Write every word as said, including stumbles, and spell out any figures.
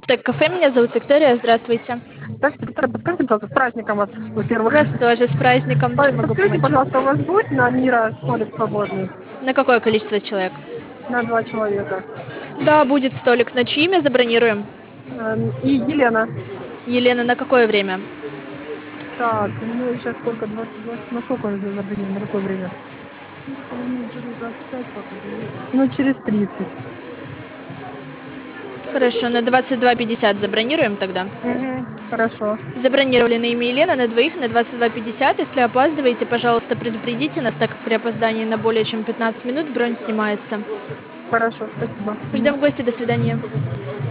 Так, кафе, меня зовут Виктория, здравствуйте. Здравствуйте, Виктория, подскажите, пожалуйста, с праздником вас, во-первых. Вас тоже с праздником. Ой, Чем могу подскажите, помочь? пожалуйста, у вас будет на Мира столик свободный? На какое количество человек? На два человека. Да, будет столик. На чье имя забронируем? Эм, И Елена. Елена, на какое время? Так, ну сейчас сколько, двадцать, двадцать, на сколько уже забронировано, на какое время? Ну, через двадцать пять пока. Ну, через тридцать. Хорошо, на двадцать два пятьдесят забронируем тогда. Угу, хорошо, Забронировали на имя Елена на двоих на двадцать два пятьдесят. Если опаздываете, пожалуйста, предупредите нас, так как при опоздании на более чем пятнадцать минут бронь снимается. хорошо, спасибо. Ждем в гости, до свидания.